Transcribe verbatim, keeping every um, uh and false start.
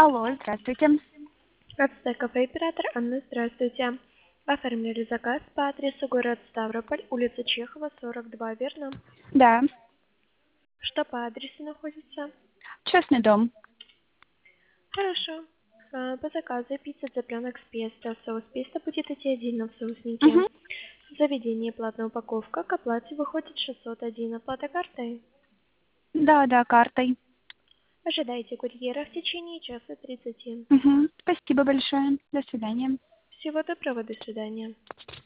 Алло, здравствуйте. Ацтек кафе оператор Анна, здравствуйте. Оформили заказ по адресу город Ставрополь, улица Чехова, сорок два, верно? Да, Что по адресу находится? частный дом. Хорошо. А, По заказу пицца цыпленок с песто. Соус песто будет идти отдельно в соуснике. Угу. Заведение платная упаковка. К оплате выходит шестьсот один. Оплата картой. Да, да, картой. Ожидайте курьера в течение часа тридцати. Угу. Спасибо большое. До свидания. Всего доброго, до свидания.